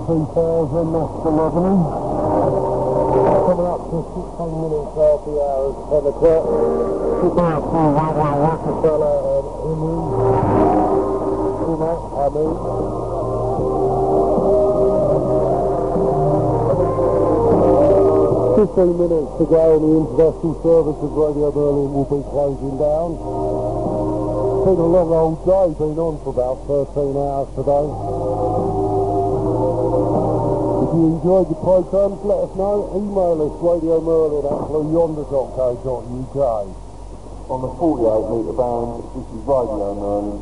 3000, that's the Lebanon. Coming up to 16 minutes after the hour of 10 o'clock. Keep out for Rockefeller and Emu. I mean. 15 minutes to go and the international service of Radio Merlin will be closing down. It's been a long old day, been on for about 13 hours today. If you enjoyed the programmes, let us know. Email us radiomerlin@blueyonder.co.uk. On the 48 metre band, this is Radio Merlin.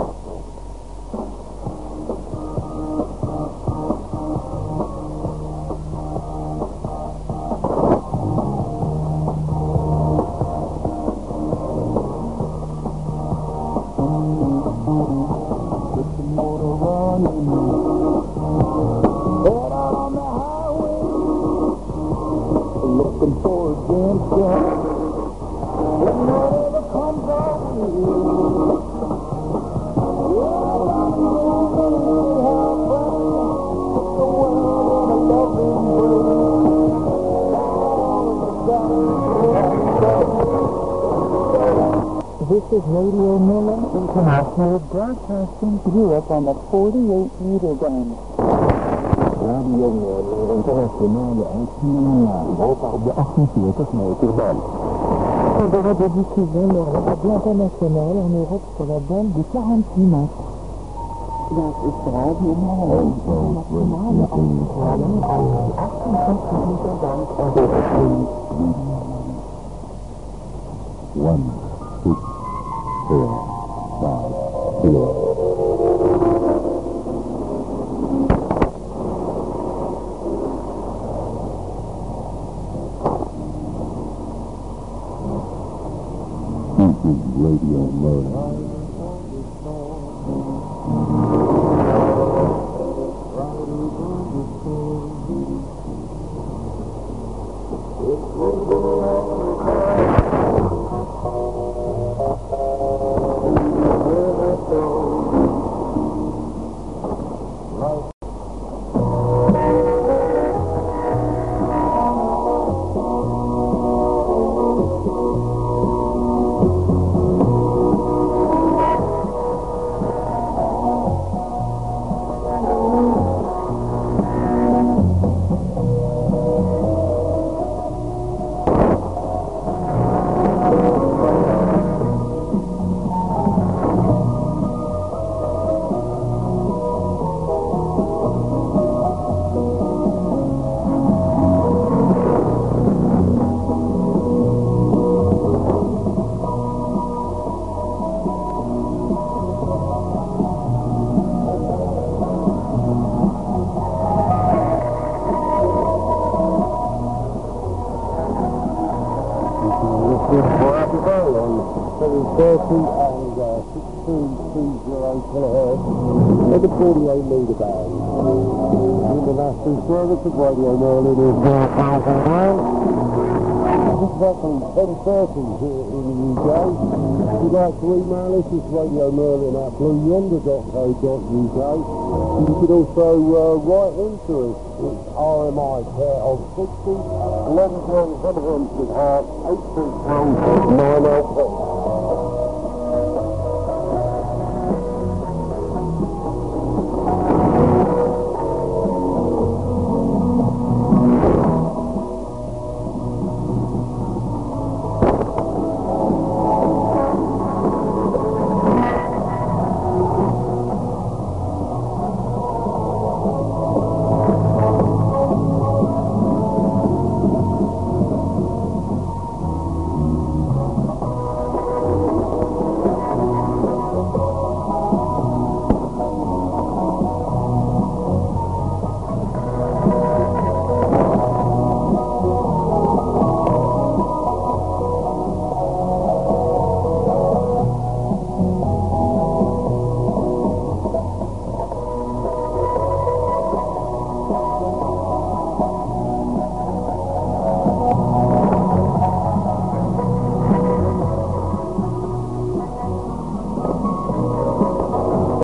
This is Radio Merlin International broadcasting to Europe on the 48 meter band. Radio Merlin International uitzendingen op de 48 meter band. De radiodiffusion de la radio internationale en Europe sur la bande de 48 mètres. Dat is Radio Merlin internationale uitzendingen op de 48 meter band. 1, 2, 4, 5, 4. This is Radio Merlin. At the 48 metre band. International service of Radio Merlin is now just roughly 10:30 here in the UK. If you'd like to email us, it's radiomerlin@blueyonder.co.uk. You can also write into us. It's RMI Care of 60, Long John, Hampstead Heart, 831 9LP.